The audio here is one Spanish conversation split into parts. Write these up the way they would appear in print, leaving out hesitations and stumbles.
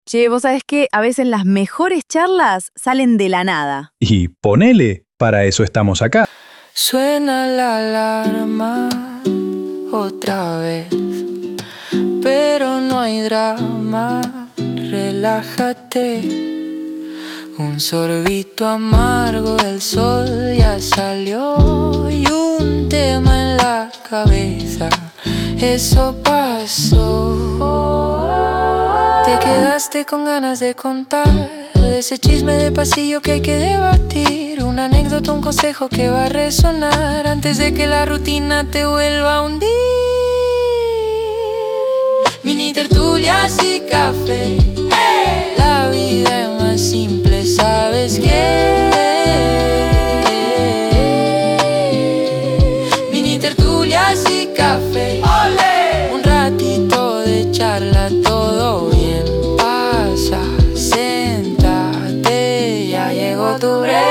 Che, vos sabés que a veces las mejores charlas salen de la nada. Y ponele, para eso estamos acá. Suena la alarma otra vez, pero no hay drama, relájate. Un sorbito amargo del sol ya salió y un tema en la cabeza, eso pasó. Te quedaste con ganas de contar de ese chisme de pasillo que hay que debatir, una anécdota, un consejo que va a resonar antes de que la rutina te vuelva a hundir. Mini tertulias y café, ¡hey! La vida es más simple, ¿sabes qué? Mini tertulias y café, ¡ole! Un ratito de charla, todo bien. Pasa, siéntate, ya llegó tu break.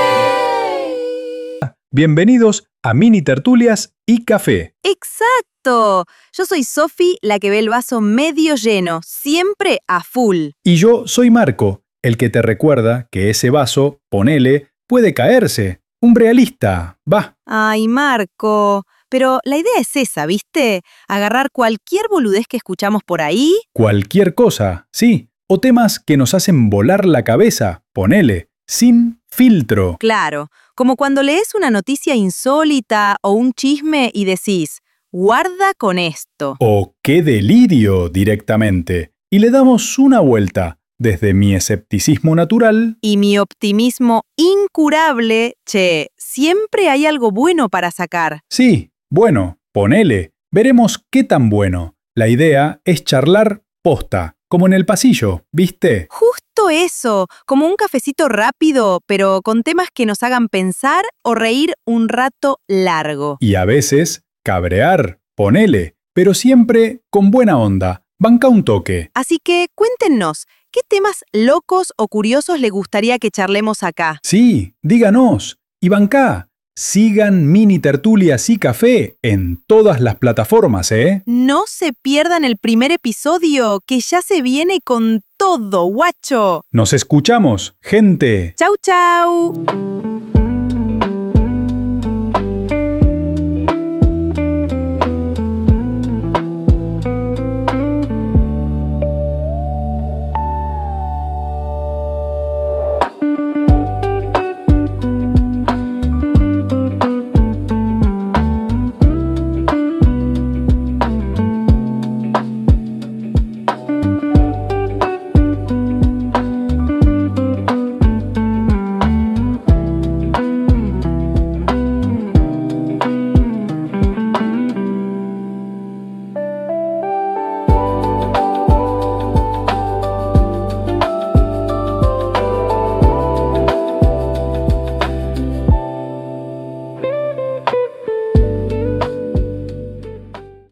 Bienvenidos a Mini Tertulias y Café. ¡Exacto! Yo soy Sofi, la que ve el vaso medio lleno, siempre a full. Y yo soy Marco, el que te recuerda que ese vaso, ponele, puede caerse. Un realista, va. Ay, Marco, pero la idea es esa, ¿viste? Agarrar cualquier boludez que escuchamos por ahí. Cualquier cosa, sí. O temas que nos hacen volar la cabeza, ponele, sin filtro. Claro, como cuando lees una noticia insólita o un chisme y decís, guarda con esto. O qué delirio directamente. Y le damos una vuelta, desde mi escepticismo natural. Y mi optimismo incurable, che, siempre hay algo bueno para sacar. Sí, bueno, ponele. Veremos qué tan bueno. La idea es charlar posta, como en el pasillo, ¿viste? Justo eso, como un cafecito rápido, pero con temas que nos hagan pensar o reír un rato largo. Y a veces, cabrear, ponele, pero siempre con buena onda. Banca un toque. Así que cuéntenos, ¿qué temas locos o curiosos le gustaría que charlemos acá? Sí, díganos. Y bancá. Sigan Mini Tertulias y Café en todas las plataformas, ¿eh? No se pierdan el primer episodio, que ya se viene con todo, guacho. Nos escuchamos, gente. Chau, chau.